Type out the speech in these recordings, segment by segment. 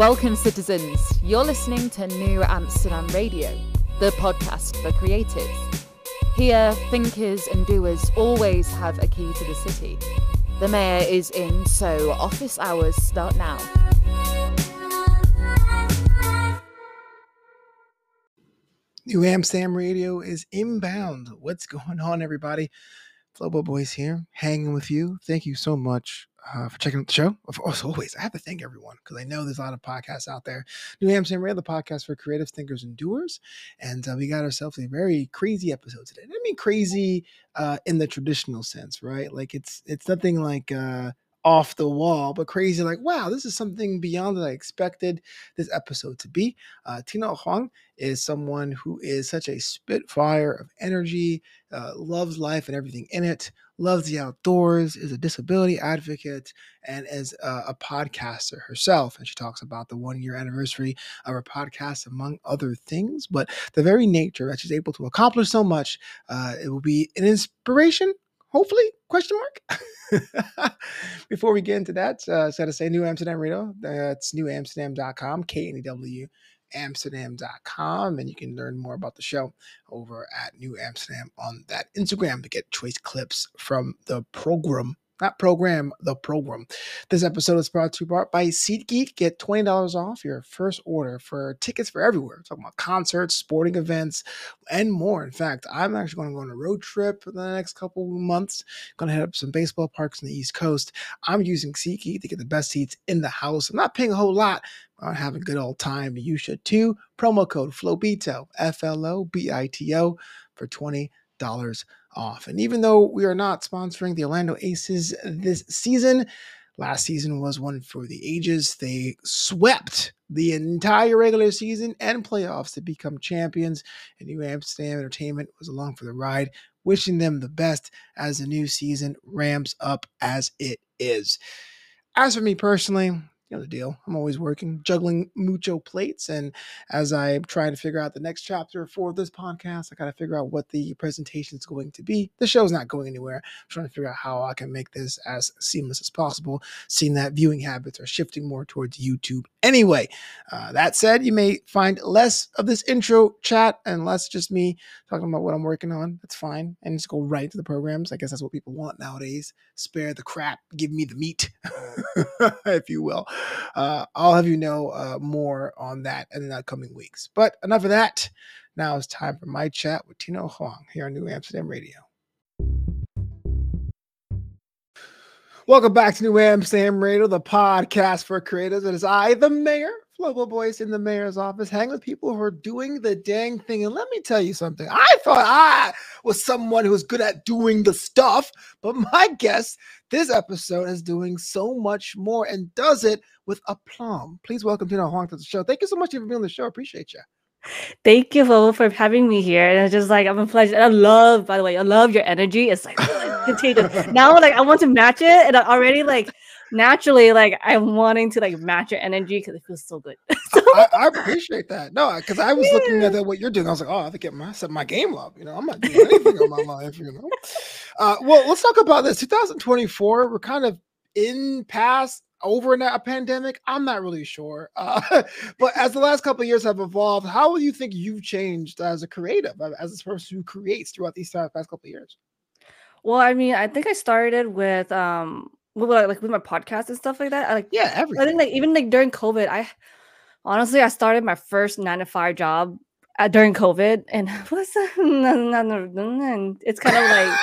Welcome, citizens. You're listening to New Amsterdam Radio, the podcast for creatives. Here, thinkers and doers always have a key to the city. The mayor is in, so office hours start now. New Amsterdam Radio is inbound. What's going on, everybody? Flobo Boys here, hanging with you. Thank you so much for checking out the show. As always, I have to thank everyone because I know there's a lot of podcasts out there. New Amsterdam Radio, the podcast for creatives, thinkers, and doers. And we got ourselves a very crazy episode today. I mean crazy in the traditional sense, right? Like it's nothing like off the wall, but crazy like, wow, this is something beyond what I expected this episode to be. Tina Huang is someone who is such a spitfire of energy, loves life and everything in it, loves the outdoors, is a disability advocate, and is a podcaster herself. And she talks about the 1-year anniversary of her podcast, among other things. But the very nature that she's able to accomplish so much, it will be an inspiration, hopefully, question mark. Before we get into that, I got to say New Amsterdam Radio. It's newamsterdam.com, KNEW. Amsterdam.com, and you can learn more about the show over at New Amsterdam on that Instagram to get choice clips from the program. Not program, the program. This episode is brought to you by SeatGeek. Get $20 off your first order for tickets for everywhere. We're talking about concerts, sporting events, and more. In fact, I'm actually going to go on a road trip for the next couple of months. Going to head up some baseball parks on the East Coast. I'm using SeatGeek to get the best seats in the house. I'm not paying a whole lot. I'm having a good old time. You should too. Promo code FLOBITO, FLOBITO, for $20 off. And even though we are not sponsoring the Orlando Aces this season, last season was one for the ages. They swept the entire regular season and playoffs to become champions, and New Amsterdam Entertainment was along for the ride, wishing them the best as the new season ramps up as it is. As for me personally, you know the deal. I'm always working, juggling mucho plates. And as I try to figure out the next chapter for this podcast, I got to figure out what the presentation is going to be. The show's not going anywhere. I'm trying to figure out how I can make this as seamless as possible, seeing that viewing habits are shifting more towards YouTube anyway. That said, you may find less of this intro chat and less just me talking about what I'm working on. That's fine. And just go right into the programs. I guess that's what people want nowadays. Spare the crap. Give me the meat, if you will. I'll have you know more on that in the upcoming weeks. But enough of that. Now it's time for my chat with Tina Huang here on New Amsterdam Radio. Welcome back to New Amsterdam Radio, the podcast for creatives. It is I, the mayor, Flobo Boys, in the mayor's office, hanging with people who are doing the dang thing. And let me tell you something. I thought I was someone who was good at doing the stuff, but my guest this episode is doing so much more and does it with aplomb. Please welcome Tina Huang to the show. Thank you so much for being on the show. I appreciate you. Thank you, Flo, for having me here. And it's just like, I'm a pleasure. And I love, by the way, I love your energy. It's like, it's contagious. Now, like, I want to match it. And I already, like, naturally, like, I'm wanting to, like, match your energy because it feels so good. I appreciate that. No, because I was looking at what you're doing. I was like, oh, I have to get my game up. You know, I'm not doing anything in my life, you know. Well, let's talk about this. 2024, we're kind of past over a pandemic. I'm not really sure. But as the last couple of years have evolved, how do you think you've changed as a creative, as this person who creates throughout these past couple of years? Well, I mean, I think I started with my podcast and stuff like that. Everything. I think like even like during COVID, I started my first 9-to-5 job during COVID, and what's that? And it's kind of like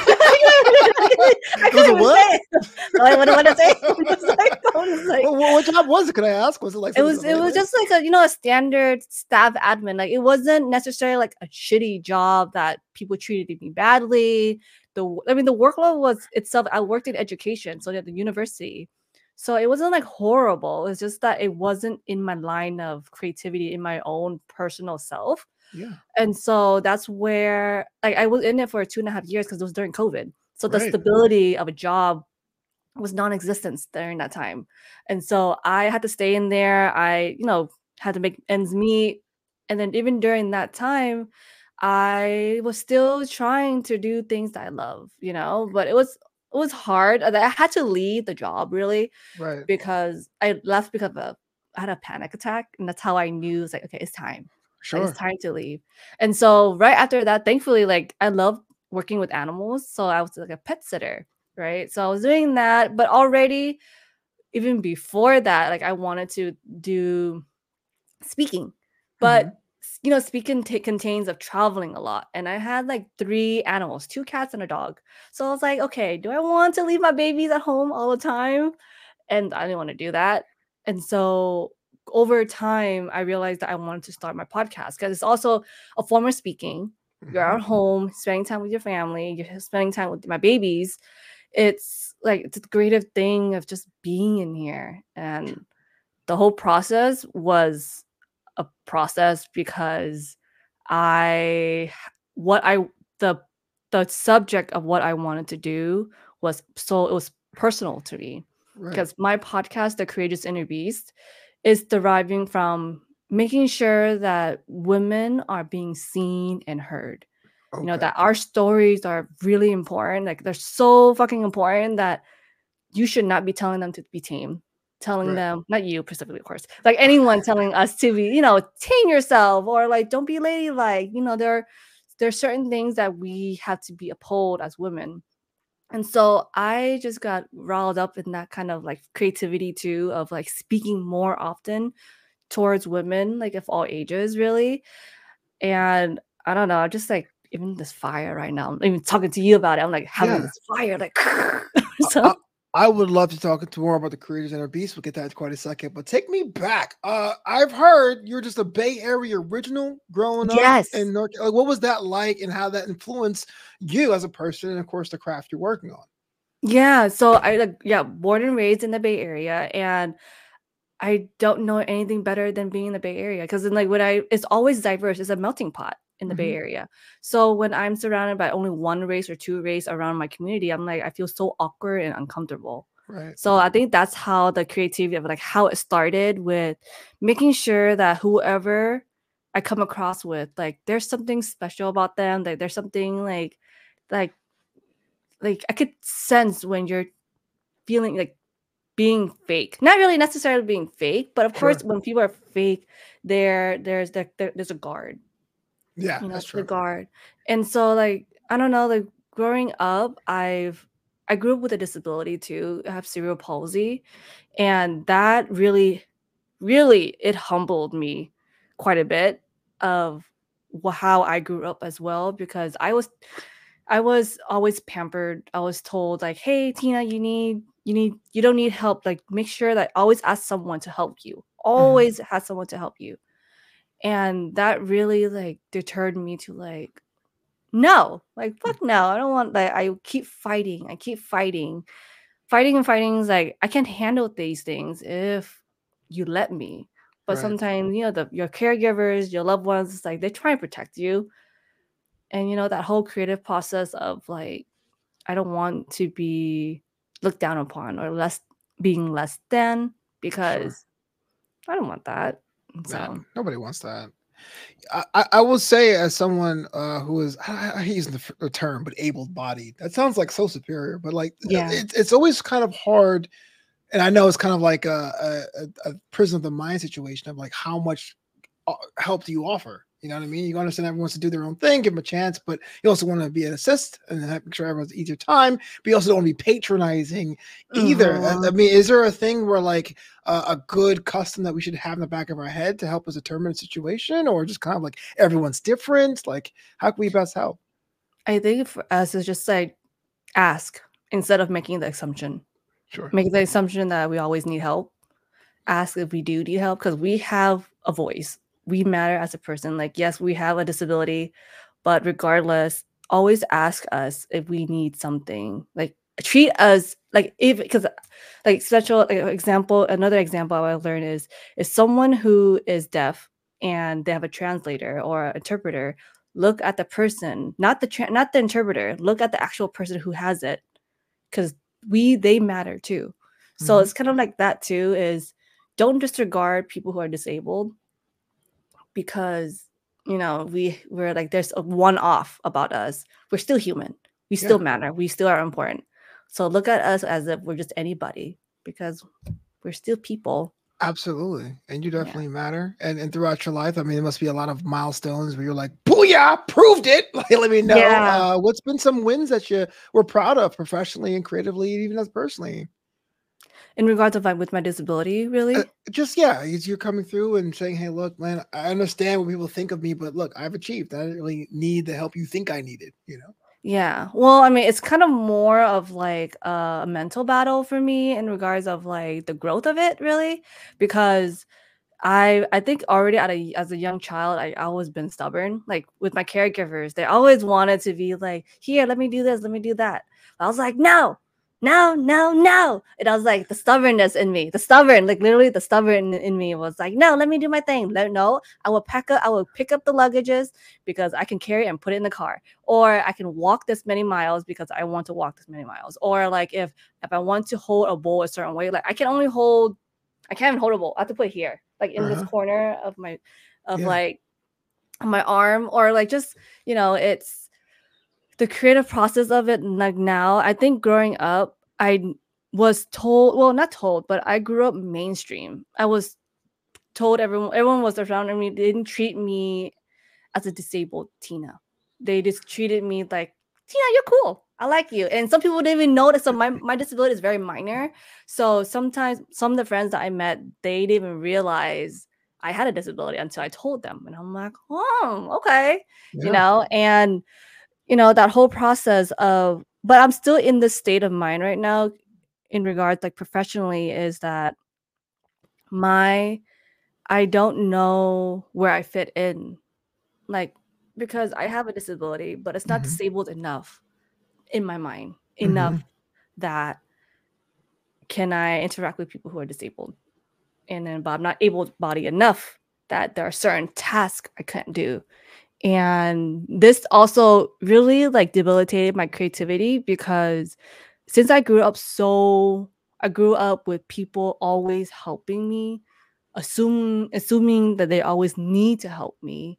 I couldn't even say it. What did I say? What job was it? Could I ask? Was it like it was just like a standard staff admin. Like it wasn't necessarily like a shitty job that people treated me badly. The workload was itself. I worked in education, so at the university. So it wasn't like horrible. It's just that it wasn't in my line of creativity in my own personal self. Yeah. And so that's where like I was in it for 2.5 years because it was during COVID. So the stability of a job was non-existent during that time. And so I had to stay in there. I, had to make ends meet. And then even during that time, I was still trying to do things that I love, but it was hard. I had to leave the job really, right? Because I left because of had a panic attack, and that's how I knew it's like, okay, it's time. Sure. Like, it's time to leave. And so right after that, thankfully, like I love working with animals. So I was like a pet sitter, right? So I was doing that, but already even before that, like I wanted to do speaking, but you know, speaking contains of traveling a lot, and I had like 3 animals, 2 cats and a dog. So I was like, okay, do I want to leave my babies at home all the time? And I didn't want to do that. And so over time, I realized that I wanted to start my podcast because it's also a form of speaking. You're at home, spending time with your family, you're spending time with my babies. It's like it's a creative thing of just being in here. And the whole process was a process because the subject of what I wanted to do was it was personal to me. Right. Because my podcast, The Courageous Inner Beast, is deriving from making sure that women are being seen and heard. Okay. You know, that our stories are really important. Like they're so fucking important that you should not be telling them to be tame. Telling them, not you specifically, of course, like anyone telling us to be, you know, tame yourself or like don't be ladylike. You know, there are certain things that we have to be uphold as women. And so I just got riled up in that kind of like creativity too, of like speaking more often towards women, like of all ages, really. And I don't know, I'm just like even this fire right now. I'm even talking to you about it. I'm like having this fire, like so. I would love to talk more about the Courageous Inner Beast. We'll get that in quite a second. But take me back. I've heard you're just a Bay Area original growing up in North. Like, what was that like, and how that influenced you as a person, and of course the craft you're working on? Yeah, so born and raised in the Bay Area, and I don't know anything better than being in the Bay Area because then it's always diverse. It's a melting pot in the Bay Area. So when I'm surrounded by only one race or 2 race around my community, I'm like, I feel so awkward and uncomfortable. Right. So I think that's how the creativity of like how it started with making sure that whoever I come across with, like there's something special about them. Like there's something like I could sense when you're feeling like being fake, not really necessarily being fake, but of course when people are fake, there's a guard. Yeah, you know, that's true. The guard. And so like I don't know, like growing up, I grew up with a disability too. I have cerebral palsy, and that really it humbled me quite a bit of how I grew up as well, because I was always pampered. I was told like, hey Tina, you don't need help, like make sure that always ask someone to help you, always has someone to help you. And that really like deterred me to like, no, like fuck no, I don't want that. I keep fighting and fighting is like, I can't handle these things if you let me. But sometimes, you know, your caregivers, your loved ones, it's like they try and protect you. And you know, that whole creative process of like, I don't want to be looked down upon or being less than, because I don't want that. So nobody wants that. I will say, as someone who is, I hate using the term, but able-bodied. That sounds like so superior, but like, it's always kind of hard. And I know it's kind of like a prison of the mind situation of like, how much help do you offer? You know what I mean? You understand everyone wants to do their own thing, give them a chance, but you also want to be an assist and make sure everyone's easier time. But you also don't want to be patronizing either. I mean, is there a thing where like a good custom that we should have in the back of our head to help us determine a situation, or just kind of like everyone's different? Like, how can we best help? I think for us, it's just like ask instead of making the assumption. Sure. Make the assumption that we always need help. Ask if we do need help, because we have a voice. We matter as a person. Like, yes, we have a disability, but regardless, always ask us if we need something. Like, treat us like, because like special example, another example I learned is someone who is deaf and they have a translator or an interpreter, look at the person, not the interpreter, look at the actual person who has it, because they matter too. So it's kind of like that too, is don't disregard people who are disabled, because you know we're like, there's a one-off about us. We're still human. We still matter. We still are important. So look at us as if we're just anybody, because we're still people. Absolutely. And you definitely matter. And throughout your life, I mean, there must be a lot of milestones where you're like, booyah, proved it. Like, let me know. Yeah. What's been some wins that you were proud of professionally and creatively, even as personally? In regards of like with my disability, really? Just you're coming through and saying, "Hey, look, man, I understand what people think of me, but look, I've achieved. I didn't really need the help you think I needed." You know? Yeah. Well, I mean, it's kind of more of like a mental battle for me in regards of like the growth of it, really, because I think already as a young child, I always been stubborn. Like with my caregivers, they always wanted to be like, here, let me do this, let me do that. I was like, no, no, no, no. And I was like, the stubbornness in me, the stubborn, like literally the stubborn in me was like, no, let me do my thing. No, I will pick up the luggages because I can carry and put it in the car. Or I can walk this many miles because I want to walk this many miles. Or like if I want to hold a bowl a certain way, like I can't even hold a bowl. I have to put it here, like in this corner of my like my arm, or like just, it's the creative process of it. Like now, I think growing up, I was told, well, not told, but I grew up mainstream. I was told everyone was around me. They didn't treat me as a disabled Tina. They just treated me like, Tina, you're cool. I like you. And some people didn't even notice. So my disability is very minor. So sometimes some of the friends that I met, they didn't even realize I had a disability until I told them. And I'm like, oh, okay. And that whole process of, but I'm still in this state of mind right now in regards like professionally, is that I don't know where I fit in, like, because I have a disability, but it's not disabled enough in my mind, enough that can I interact with people who are disabled. And then, but I'm not able-bodied enough that there are certain tasks I can't do. And this also really like debilitated my creativity, because since I grew up with people always helping me, assuming that they always need to help me.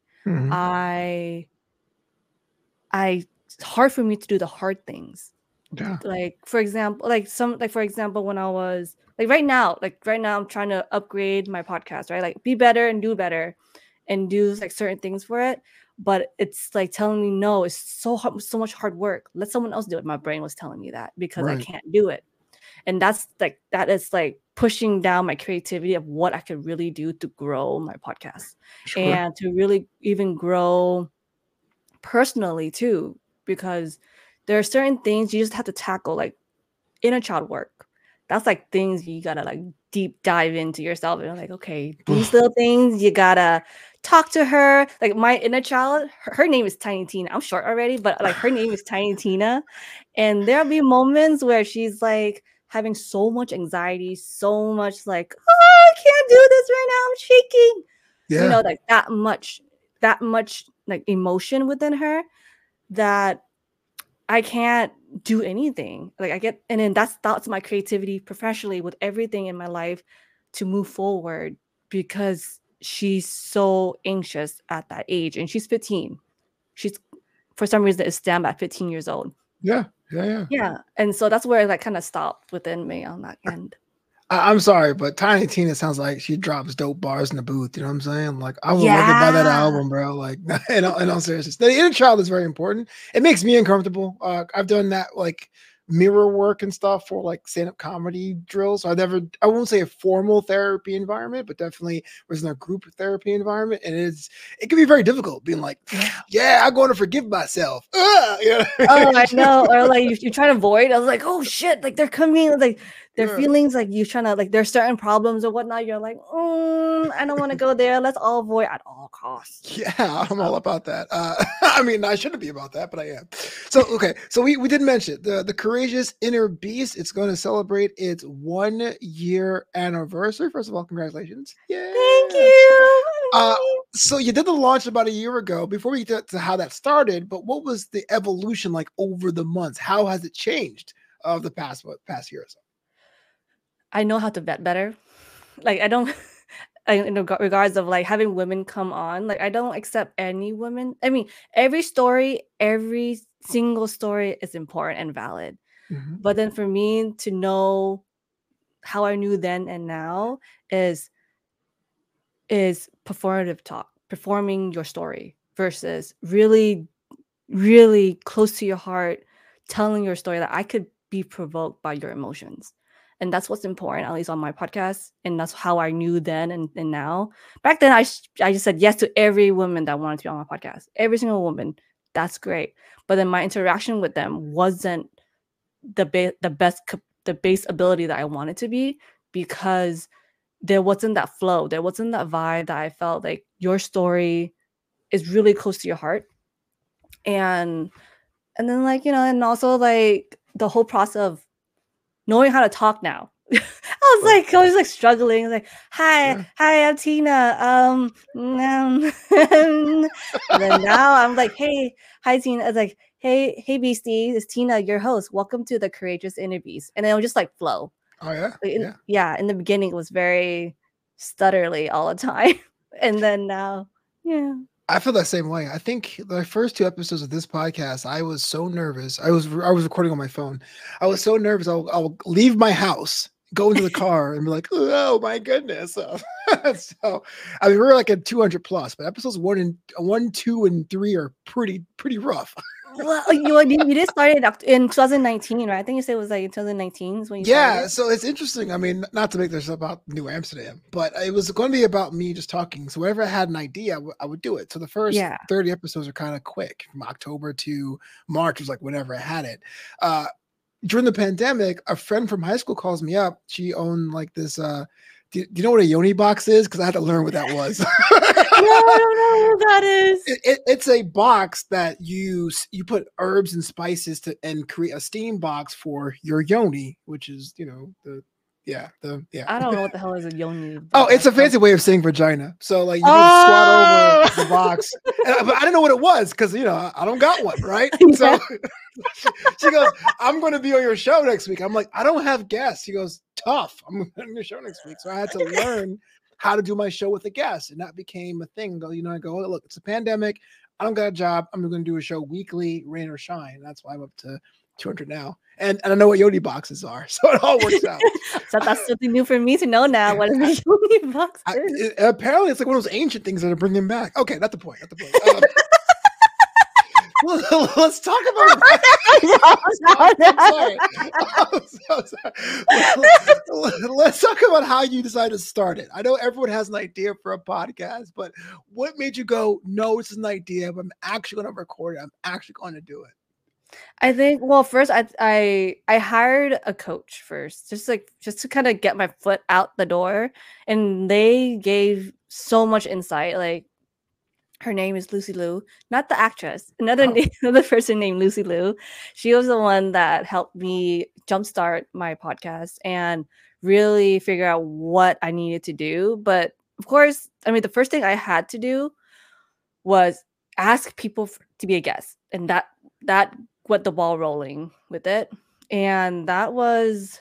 It's hard for me to do the hard things. Yeah. Like for example, when I was right now I'm trying to upgrade my podcast, right? Like be better and do better and do like certain things for it. But it's like telling me no, it's so hard, so much hard work. Let someone else do it. My brain was telling me that because I can't do it. And that is like pushing down my creativity of what I could really do to grow my podcast and to really even grow personally too, because there are certain things you just have to tackle, like inner child work. That's like things you gotta like deep dive into yourself and like, okay, these little things you gotta talk to her. Like my inner child, her name is Tiny Tina. I'm short already, but like her name is Tiny Tina, and there'll be moments where she's like having so much anxiety, so much like, oh, I can't do this right now, I'm shaking. Like that much like emotion within her that I can't do anything. Like and then that's my creativity professionally with everything in my life to move forward, because she's so anxious at that age, and she's 15. She's for some reason is STEM at 15 years old. Yeah. And so that's where it like kind of stopped within me on that end. I'm sorry, but Tiny Tina sounds like she drops dope bars in the booth. You know what I'm saying? Like, I would love to buy that album, bro. Like, in all seriousness, the inner child is very important. It makes me uncomfortable. I've done that like mirror work and stuff for like stand-up comedy drills. So I won't say a formal therapy environment, but definitely was in a group therapy environment, and it can be very difficult being like, yeah, I'm going to forgive myself. Oh, I know. Or like you try to avoid. I was like, oh shit, like they're coming, like their feelings, like you trying to like there's certain problems or whatnot. You're like, I don't want to go there. Let's all avoid at all costs. Yeah, I'm all about that. I mean, I shouldn't be about that, but I am. So okay, so we did mention the Courageous Inner Beast. It's going to celebrate its 1 year anniversary. First of all, congratulations! Yeah, thank you. So you did the launch about a year ago. Before we get to how that started, but what was the evolution like over the months? How has it changed of the past year or so? I know how to vet better. Like I don't. In regards of like having women come on, like I don't accept any women. I mean, every single story is important and valid. But then for me to know how I knew then and now is is performative talk, performing your story versus really, really close to your heart, telling your story that I could be provoked by your emotions. And that's what's important, at least on my podcast. And that's how I knew then and now. Back then, I just said yes to every woman that wanted to be on my podcast. Every single woman. That's great. But then my interaction with them wasn't the base ability that I wanted to be, because there wasn't that flow. There wasn't that vibe that I felt like your story is really close to your heart. And then, like, and also like the whole process of knowing how to talk now. I was like struggling. I was like, hi, I'm Tina. And then now I'm like, hey, hi Tina. It's like, hey Beastie, it's Tina, your host. Welcome to the Courageous Interviews. And then it would just like flow. Oh yeah. Like, in the beginning it was very stutterly all the time. And then now, yeah. I feel that same way. I think the first 2 episodes of this podcast, I was so nervous. I was recording on my phone. I was so nervous. I'll leave my house, go into the car, and be like, "Oh my goodness!" So, I mean, we're like at 200 plus, but episodes 1, 2, and 3 are pretty rough. Well, you did start it in 2019, right? I think you said it was like 2019 is when you started. So it's interesting. I mean, not to make this about New Amsterdam, but it was going to be about me just talking. So whenever I had an idea, I would do it. So the first 30 episodes are kind of quick. From October to March was like whenever I had it. During the pandemic, a friend from high school calls me up. She owned like this. Do you know what a yoni box is? Because I had to learn what that was. No, I don't know what that is. It's a box that you put herbs and spices and create a steam box for your yoni, which is I don't know what the hell is a yoni. Oh, it's a fancy way of saying vagina. So like you would squat over the box, but I didn't know what it was because I don't got one, right? So she goes, "I'm going to be on your show next week." I'm like, "I don't have guests." She goes, "Tough. I'm on your show next week." So I had to learn how to do my show with a guest, and that became a thing. I go, "Oh, look, it's a pandemic. I don't got a job. I'm going to do a show weekly, rain or shine." And that's why I'm up to 200 now. And I know what yoni boxes are, so it all works out. So that's something new for me to know now. What a yoni box is. Apparently, it's like one of those ancient things that are bringing back. Okay, not the point. Let's talk about. Let's talk about how you decided to start it. I know everyone has an idea for a podcast, but what made you go, "No, it's an idea, but I'm actually going to record it. I'm actually going to do it"? I think, well, first I hired a coach first, just to kind of get my foot out the door, and they gave so much insight. Like, her name is Lucy Liu, not the actress. Another person named Lucy Liu. She was the one that helped me jumpstart my podcast and really figure out what I needed to do. But of course, I mean, the first thing I had to do was ask people to be a guest, and that got the ball rolling with it. And that was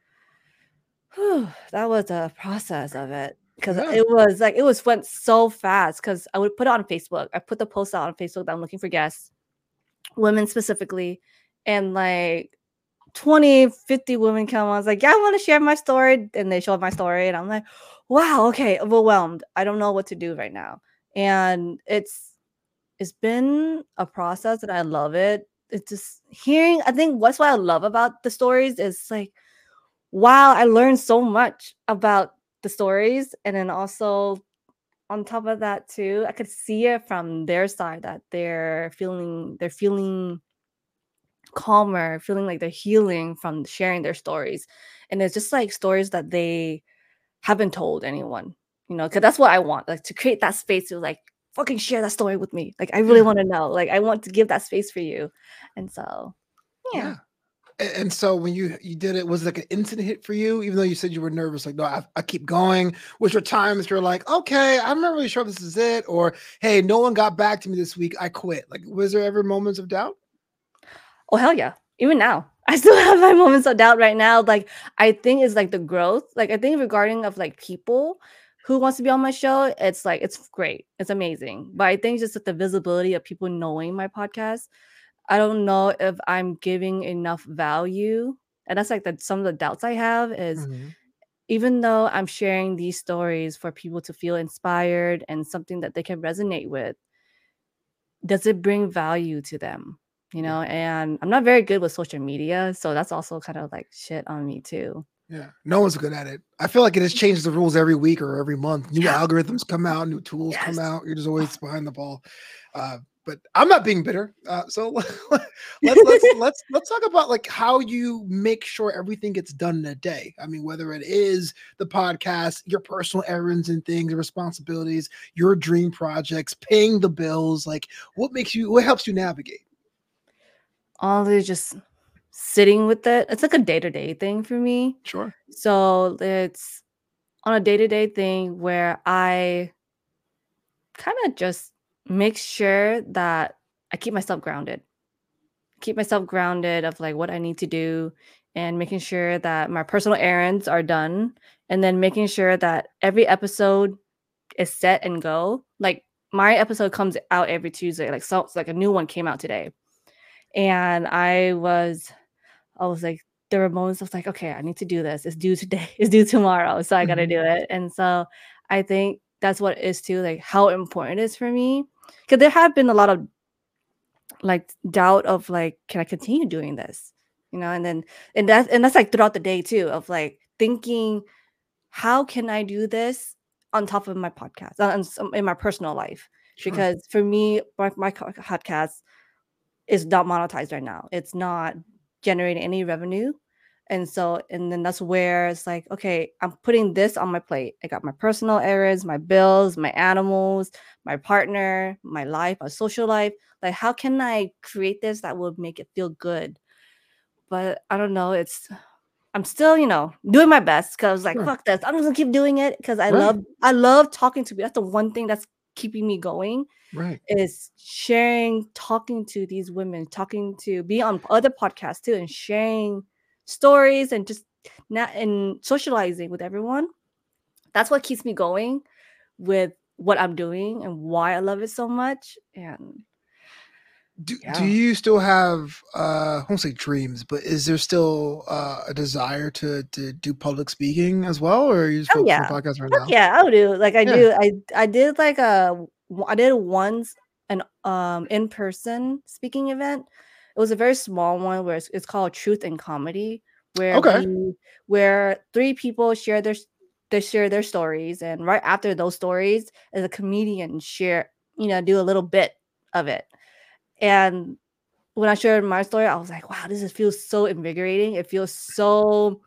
a process of it, because it went so fast, because I would put it on Facebook. I put the post out on Facebook that I'm looking for guests, women specifically, and like 20, 50 women come on. I was like, "Yeah, I want to share my story," and they show up my story, and I'm like, wow, okay, overwhelmed. I don't know what to do right now. And it's been a process, and I love it. It's just hearing, I think what's what I love about the stories is like, wow, I learned so much about the stories. And then also on top of that too, I could see it from their side that they're feeling calmer, feeling like they're healing from sharing their stories. And it's just like stories that they haven't told anyone, because that's what I want, like to create that space to like, fucking share that story with me. Like, I really want to know. Like, I want to give that space for you. And so, yeah. And so when you did it, was it like an instant hit for you? Even though you said you were nervous, like, no, I keep going. Was there times you're like, okay, I'm not really sure if this is it, or hey, no one got back to me this week, I quit. Like, was there ever moments of doubt? Oh, hell yeah. Even now, I still have my moments of doubt right now. Like, I think it's like the growth. Like, I think regarding of like people who wants to be on my show, it's like, it's great. It's amazing. But I think just that the visibility of people knowing my podcast, I don't know if I'm giving enough value. And that's like some of the doubts I have is, even though I'm sharing these stories for people to feel inspired and something that they can resonate with, does it bring value to them? You know, and I'm not very good with social media, so that's also kind of like shit on me too. Yeah, no one's good at it. I feel like it has changed the rules every week or every month. New algorithms come out, new tools come out. You're just always behind the ball. But I'm not being bitter. So let's talk about like how you make sure everything gets done in a day. I mean, whether it is the podcast, your personal errands and things, responsibilities, your dream projects, paying the bills. Like, what helps you navigate? Always just sitting with it. It's like a day-to-day thing for me. Sure. So it's on a day-to-day thing where I kind of just make sure that I keep myself grounded. Of like what I need to do and making sure that my personal errands are done, and then making sure that every episode is set and go. Like my episode comes out every Tuesday. Like a new one came out today. And I was like, there were moments of like, okay, I need to do this. It's due today. It's due tomorrow. So I got to do it. And so I think that's what it is too, like how important it is for me. Because there have been a lot of like doubt of like, can I continue doing this? You know, and that's like throughout the day too, of like thinking, how can I do this on top of my podcast in my personal life? Sure. Because for me, my podcast is not monetized right now. It's not generating any revenue. And then that's where it's like, okay, I'm putting this on my plate. I got my personal errands, my bills, my animals, my partner, my life, my social life. Like, how can I create this that will make it feel good? But I don't know. I'm still, doing my best because like, fuck this. I'm just gonna keep doing it because I love talking to people. That's the one thing that's keeping me going. Right. Is sharing, talking to these women, be on other podcasts too, and sharing stories and just and socializing with everyone. That's what keeps me going with what I'm doing and why I love it so much. And do you still have I won't say dreams, but is there still a desire to do public speaking as well, or are you just focused on podcasts right now? Yeah, I do. Like I do. I did like I did once an in-person speaking event. It was a very small one where it's called Truth and Comedy, where 3 people share their stories, and right after those stories, as a comedian share, do a little bit of it. And when I shared my story, I was like, wow, this feels so invigorating. It feels so,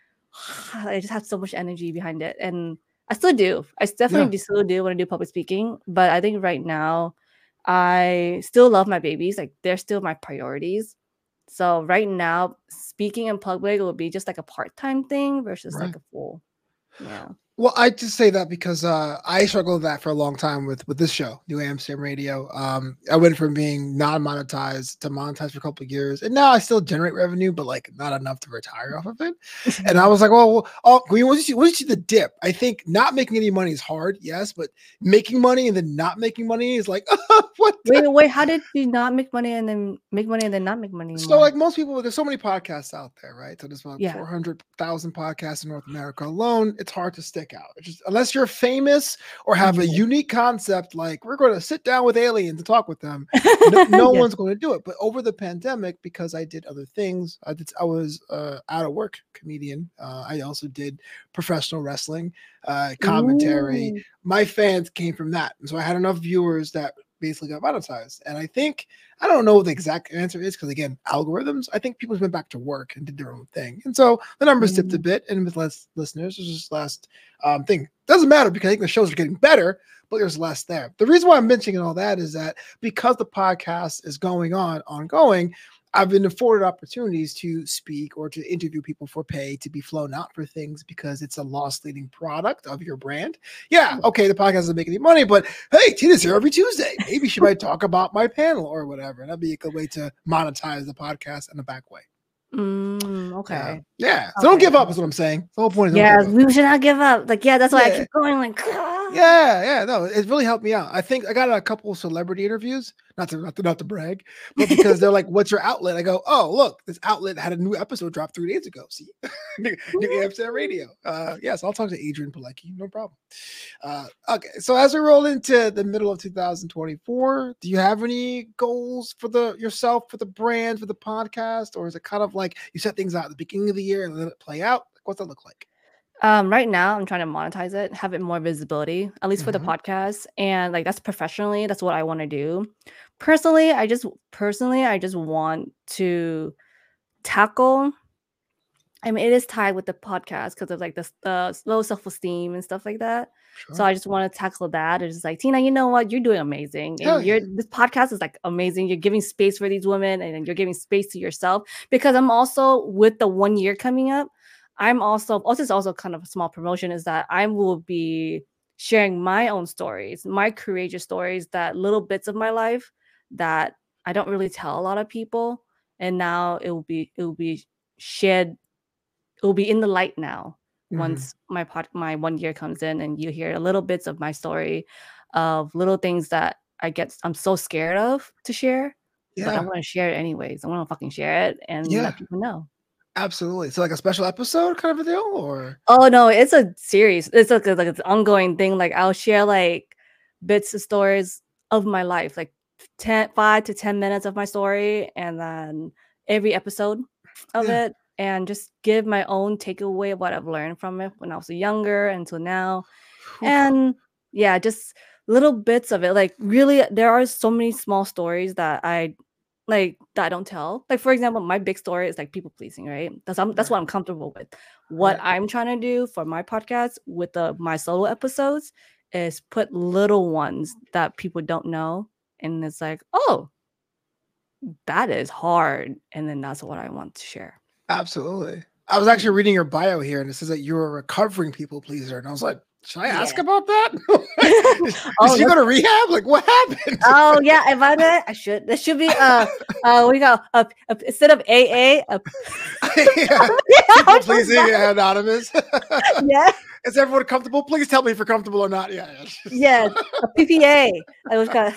I just have so much energy behind it. And I still do. I definitely still do want to do public speaking. But I think right now, I still love my babies. Like, they're still my priorities. So right now, speaking in public will be just like a part-time thing versus like a full. Yeah. Well, I just say that because I struggled with that for a long time with this show, New Amsterdam Radio. I went from being non-monetized to monetized for a couple of years, and now I still generate revenue, but like not enough to retire off of it. And I was like, well, once you see the dip, I think not making any money is hard, yes, but making money and then not making money is like, what? Wait, how did you not make money and then make money and then not make money anymore? So like most people, there's so many podcasts out there, right? So there's about 400,000 podcasts in North America alone. It's hard to stick out. It's just, unless you're famous or have a unique concept, like we're going to sit down with aliens and talk with them, no one's going to do it. But over the pandemic, because I did other things, I was out of work comedian. I also did professional wrestling, commentary. Ooh. My fans came from that. And so I had enough viewers that basically got monetized. And I think, I don't know what the exact answer is, because again, algorithms, I think people went back to work and did their own thing. And so the numbers dipped a bit, and with less listeners, there's just less thing. Doesn't matter, because I think the shows are getting better, but there's less there. The reason why I'm mentioning all that is that because the podcast is ongoing, I've been afforded opportunities to speak or to interview people for pay, to be flown out for things, because it's a loss-leading product of your brand. Yeah, okay, the podcast doesn't make any money, but hey, Tina's here every Tuesday. Maybe she might talk about my panel or whatever. That'd be a good way to monetize the podcast in a back way. Okay. Yeah. So don't give up is what I'm saying. The whole point is we should not give up. Like, that's why I keep going. Like, no, it really helped me out. I think I got a couple of celebrity interviews, not to brag, but because they're like, "What's your outlet?" I go, "Oh, look, this outlet had a new episode drop 3 days ago." See, New Amsterdam Radio. Yes, I'll talk to Adrian Pilecki. No problem. Okay, so as we roll into the middle of 2024, do you have any goals for yourself, for the brand, for the podcast, or is it kind of like you set things out at the beginning of the year and let it play out? What's that look like? Right now I'm trying to monetize it, have it more visibility, at least for the podcast. And like that's professionally, that's what I want to do. Personally, I just want to tackle. I mean, it is tied with the podcast because of like the low self-esteem and stuff like that. Sure. So I just want to tackle that. It's just like, Tina, you know what? You're doing amazing. And this podcast is like amazing. You're giving space for these women and you're giving space to yourself, because I'm also with the 1 year coming up. I'm also it's also kind of a small promotion, is that I will be sharing my own stories, my courageous stories, that little bits of my life that I don't really tell a lot of people. And now it will be shared. It will be in the light now once my 1 year comes in and you hear little bits of my story of little things that I'm so scared of to share. Yeah. But I want to share it anyways. I want to fucking share it and let people know. Absolutely. So like a special episode kind of a deal, or? Oh no, it's a series. It's like an ongoing thing. Like I'll share like bits of stories of my life, like 5 to 10 minutes of my story, and then every episode of it, and just give my own takeaway of what I've learned from it when I was younger until now. And just little bits of it. Like really, there are so many small stories that I don't tell. Like for example, my big story is like people pleasing, right? That's what I'm comfortable with. What I'm trying to do for my podcast with my solo episodes is put little ones that people don't know, and it's like, oh, that is hard, and then that's what I want to share. Absolutely. I was actually reading your bio here, and it says that you're a recovering people pleaser, and I was like, should I ask about that? Did you go to rehab? Like, what happened? Oh yeah, if I did, I should. There should be we got instead of AA, people pleasing anonymous. Yeah. Is everyone comfortable? Please tell me if you're comfortable or not. Yeah, a PPA. I was kind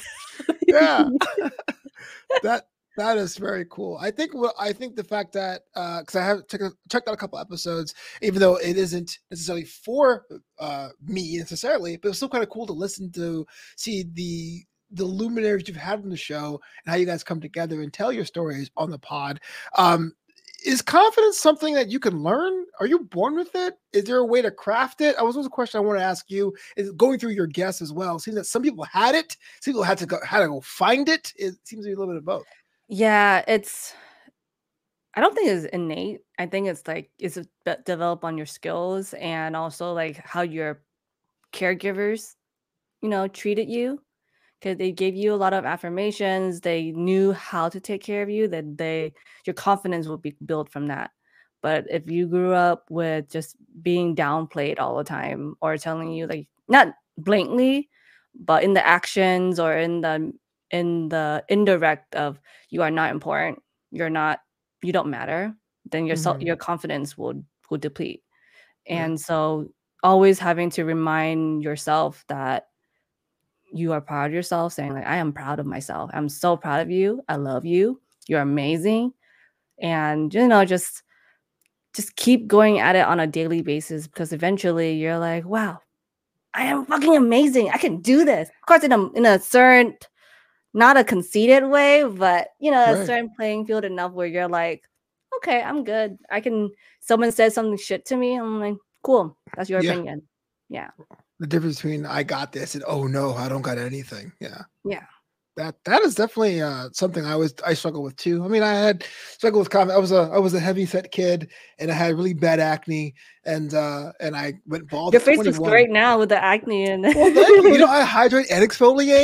of That is very cool. I think the fact that because I have checked out a couple episodes, even though it isn't necessarily for me necessarily, but it's still kind of cool to listen to, see the luminaries you've had on the show and how you guys come together and tell your stories on the pod. Is confidence something that you can learn? Are you born with it? Is there a way to craft it? Was a question I want to ask you. Is going through your guests as well. It seems that some people had it, some people had to go find it. It seems to be a little bit of both. Yeah, I don't think it's innate. I think it's like it's developed on your skills and also like how your caregivers, treated you, because they gave you a lot of affirmations. They knew how to take care of you. That your confidence will be built from that. But if you grew up with just being downplayed all the time, or telling you like not blatantly, but in the actions or in the indirect of you are not important, you don't matter, then your confidence will deplete. And so always having to remind yourself that you are proud of yourself, saying like, I am proud of myself. I'm so proud of you. I love you. You're amazing. And just keep going at it on a daily basis, because eventually you're like, wow, I am fucking amazing. I can do this. Of course, in a certain, not a conceited way, but a certain playing field enough where you're like, okay, I'm good. Someone says something shit to me, I'm like, cool, that's your opinion. Yeah. The difference between I got this and oh no, I don't got anything. Yeah. Yeah. That is definitely something I struggle with too. I mean, I had struggled with confidence. I was a heavy set kid, and I had really bad acne, and I went bald. Your face looks great now with the acne, and well, I hydrate and exfoliate.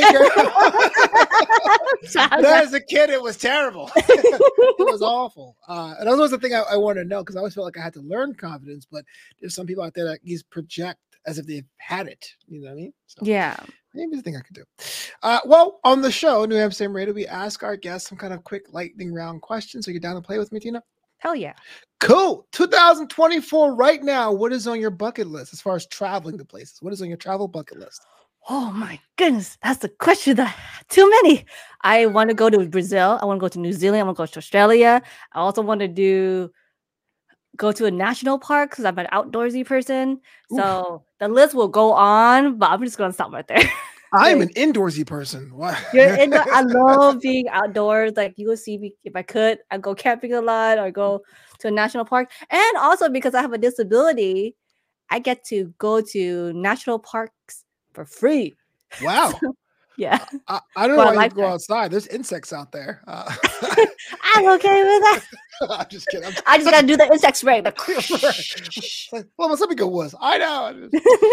But as a kid, it was terrible. It was awful. And that was the thing I wanted to know, because I always felt like I had to learn confidence. But there's some people out there that just project as if they've had it. You know what I mean? So, yeah. Maybe the thing I could do. Well, on the show, New Amsterdam Radio, we ask our guests some kind of quick lightning round questions. Are you down to play with me, Tina? Hell yeah. Cool. 2024 right now. What is on your bucket list as far as traveling to places? What is on your travel bucket list? Oh my goodness. That's the question. Too many. I want to go to Brazil. I want to go to New Zealand. I want to go to Australia. I also want to do go to a national park because I'm an outdoorsy person. So the list will go on, but I'm just gonna stop right there. I'm an indoorsy person. What? I love being outdoors. Like you will see me if I could, I'd go camping a lot or go to a national park. And also because I have a disability, I get to go to national parks for free. Wow. So, yeah. I don't know why you go outside. There's insects out there. I'm okay with that. I'm just kidding. I just gotta do the insect spray. Well, some people was. I know.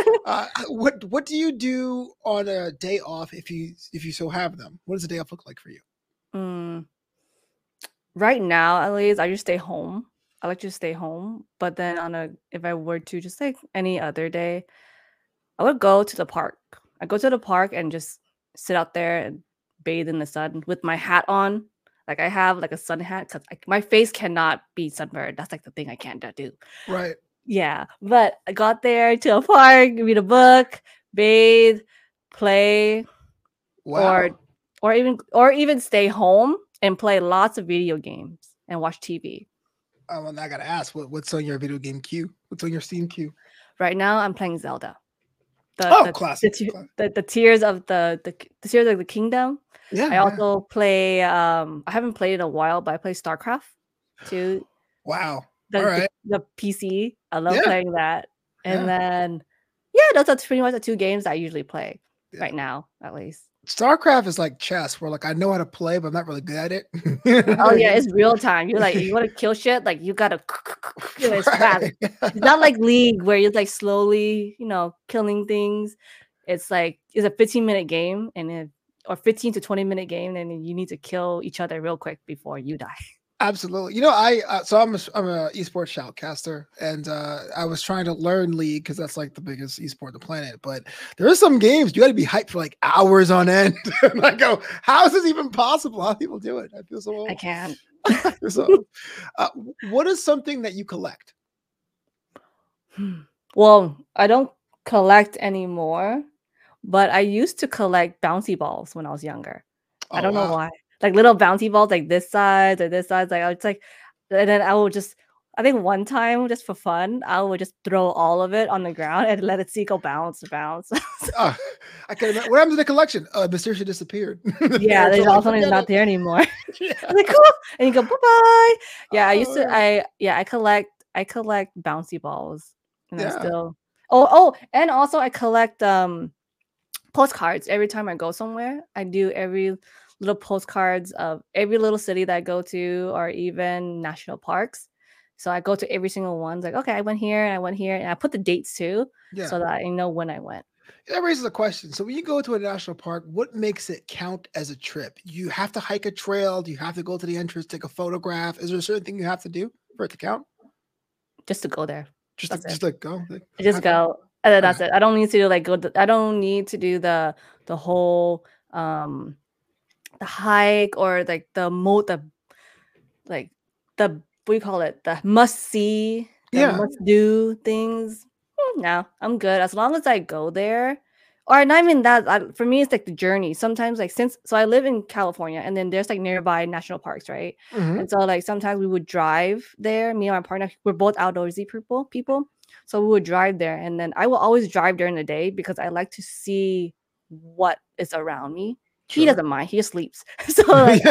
What do you do on a day off if you so have them? What does a day off look like for you? Right now, at least, I just stay home. I like to stay home. But then if I were to just like any other day, I would go to the park. I go to the park and just sit out there and bathe in the sun with my hat on. Like I have like a sun hat because my face cannot be sunburned. That's like the thing I can't do. Right. Yeah. But I got there to a park, read a book, bathe, play, wow. or even stay home and play lots of video games and watch TV. And I gotta ask, what's on your video game queue? What's on your Steam queue? Right now, I'm playing Zelda. Classic. The Tears of the Tears of the Kingdom. Yeah. I also play. I haven't played in a while, but I play StarCraft too. Wow. All right. The PC. I love playing that. And then, those are pretty much the two games I usually play right now, at least. StarCraft is like chess, where like I know how to play, but I'm not really good at it. Oh yeah, it's real time. You're like, you want to kill shit, like you gotta. It's fast. It's not like League where you're like slowly, killing things. It's like it's a 15-minute game, or 15 to 20-minute game, and you need to kill each other real quick before you die. Absolutely. I'm a esports shoutcaster, and I was trying to learn League because that's like the biggest esport on the planet. But there are some games you got to be hyped for like hours on end. And I go, how is this even possible? How do people do it? I feel so old. I can't. What is something that you collect? Well, I don't collect anymore, but I used to collect bouncy balls when I was younger. I don't know why. Like little bouncy balls, like this size or this size. Like it's like, and then I would just. I think one time, just for fun, I would just throw all of it on the ground and let it see go bounce. I can imagine. What happened to the collection? Mysteriously disappeared. Yeah, there's all sudden not there anymore. Yeah. Like, cool. And you go bye. Yeah, I used to. I collect bouncy balls, and I still. And also I collect postcards every time I go somewhere. I do every little postcards of every little city that I go to, or even national parks. So I go to every single one. It's like, okay, I went here and I went here, and I put the dates too, so that I know when I went. That raises a question. So when you go to a national park, what makes it count as a trip? You have to hike a trail. Do you have to go to the entrance, take a photograph? Is there a certain thing you have to do for it to count? Just to go there. Just go. Just go. And then that's it. I don't need to like go. I don't need to do the whole the hike or like what do you call it? The must see, must do things. No, I'm good as long as I go there. Or not even that. For me, it's like the journey. Sometimes, like so I live in California, and then there's like nearby national parks, right? Mm-hmm. And so like sometimes we would drive there. Me and my partner, we're both outdoorsy people. So we would drive there, and then I will always drive during the day because I like to see what is around me. He doesn't mind. He just sleeps. So like,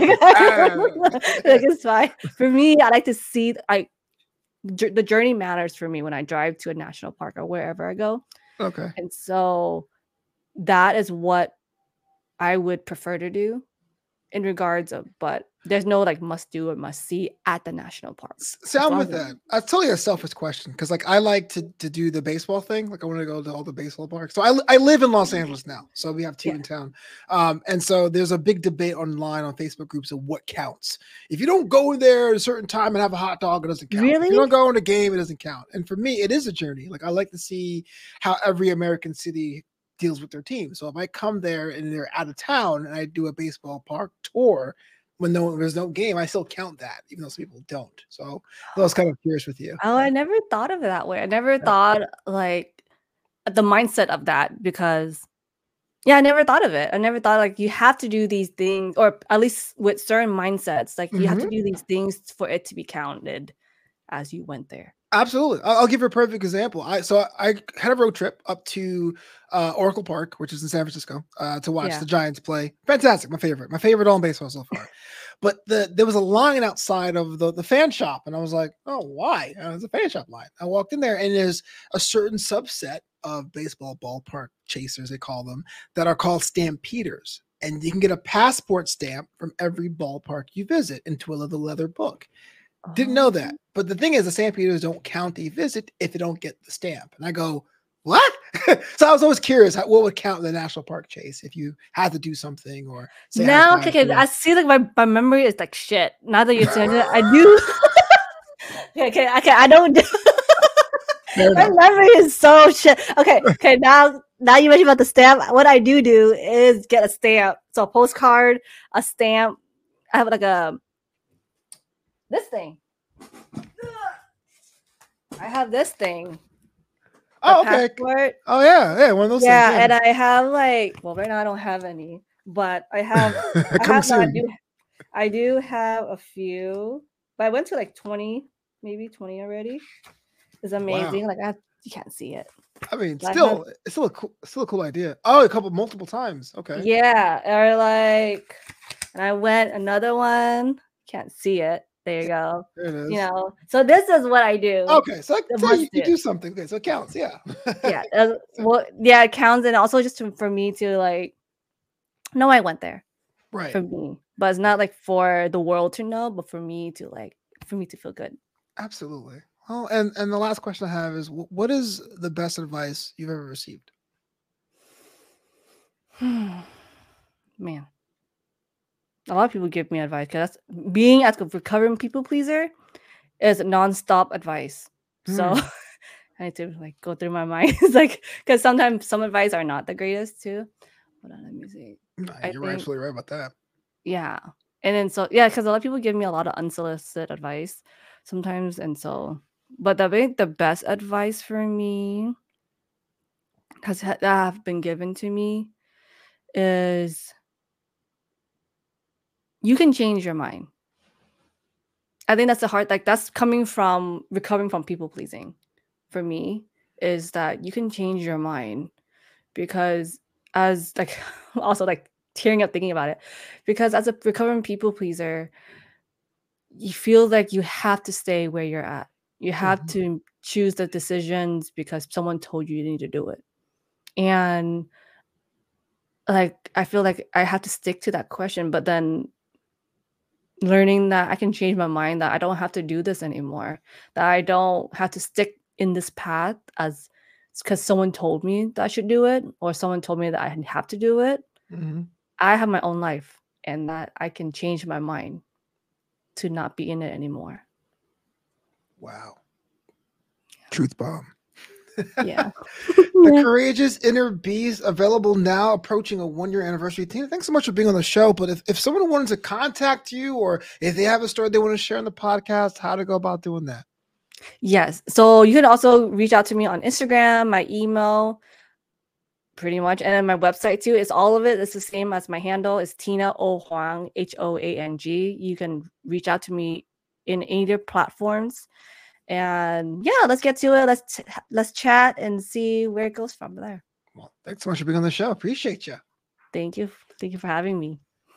it's fine. For me, I like to see. The journey matters for me when I drive to a national park or wherever I go. Okay. And so that is what I would prefer to do in regards of, but there's no like must do or must see at the national parks. So I'm with that. That's totally a selfish question because like I like to do the baseball thing. Like I want to go to all the baseball parks. So I live in Los Angeles now. So we have two in town. And so there's a big debate online on Facebook groups of what counts. If you don't go there at a certain time and have a hot dog, it doesn't count. Really? If you don't go in a game, it doesn't count. And for me, it is a journey. Like I like to see how every American city deals with their team. So if I come there and they're out of town and I do a baseball park tour, when there's no game, I still count that, even though some people don't. So I was kind of curious with you. Oh, I never thought of it that way. I never thought like the mindset of that because, I never thought of it. I never thought like you have to do these things, or at least with certain mindsets, like you have to do these things for it to be counted as you went there. Absolutely. I'll give you a perfect example. I had a road trip up to Oracle Park, which is in San Francisco, to watch the Giants play. Fantastic. My favorite all in baseball so far. But there was a line outside of the fan shop, and I was like, oh, why? There's a fan shop line. I walked in there, and there's a certain subset of baseball ballpark chasers, they call them, that are called stampeders. And you can get a passport stamp from every ballpark you visit into a little leather book. Didn't know that. But the thing is, the stampeders don't count a visit if they don't get the stamp. And I go, what? So I was always curious, what would count in the national park chase if you had to do something or say now? Okay, I see like my memory is like shit. Now that you're saying it, I do. okay, I don't do. My memory is so shit. Okay. Now you mentioned about the stamp. What I do is get a stamp. So a postcard, a stamp. I have like this thing. I have this thing. Oh, okay. Passport. Oh, yeah, one of those things. Yeah, and I have right now I don't have any, but I have. I do have a few, but I went to like 20 already. It's amazing. Wow. Like you can't see it. I mean, it's still a cool idea. Oh, multiple times. Okay. Yeah, or and I went another one. Can't see it. There you go. There it is. So this is what I do. Okay, so you do something. Okay, so it counts. Yeah. Yeah. It counts, and also just for me to know I went there. Right. For me, but it's not like for the world to know, but for me to feel good. Absolutely. Well, and the last question I have is, what is the best advice you've ever received? Man. A lot of people give me advice because being as a recovering people pleaser is nonstop advice. So I need to go through my mind. It's because sometimes some advice are not the greatest too. Hold on, let me see. You're absolutely right about that. Yeah. And then because a lot of people give me a lot of unsolicited advice sometimes. And so, but the best advice for me that have been given to me is you can change your mind. I think that's the hard, that's coming from recovering from people pleasing for me, is that you can change your mind, because as also tearing up thinking about it, because as a recovering people pleaser, you feel like you have to stay where you're at. You have to choose the decisions because someone told you need to do it. And I feel like I have to stick to that question, but then learning that I can change my mind, that I don't have to do this anymore, that I don't have to stick in this path as because someone told me that I should do it, or someone told me that I have to do it. I have my own life, and that I can change my mind to not be in it anymore. Wow. Truth bomb. Yeah. The Courageous Inner Beast, available now, approaching a 1-year anniversary. Tina, thanks so much for being on the show. But if someone wanted to contact you, or if they have a story they want to share on the podcast, how to go about doing that? Yes. So you can also reach out to me on Instagram, my email, pretty much. And then my website too. It's all of it. It's the same as my handle. It's Tina O Hoang, Hoang. You can reach out to me in either platforms. And yeah, let's get to it. Let's chat and see where it goes from there. Well, thanks so much for being on the show. Appreciate you. Thank you. Thank you for having me.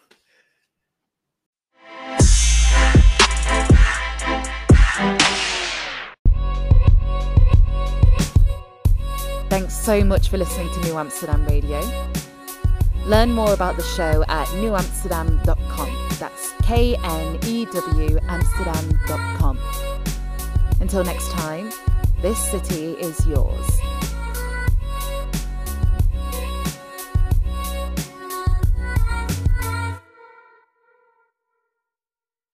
Thanks so much for listening to New Amsterdam Radio. Learn more about the show at newamsterdam.com. That's KNEW Amsterdam.com. Until next time, this city is yours.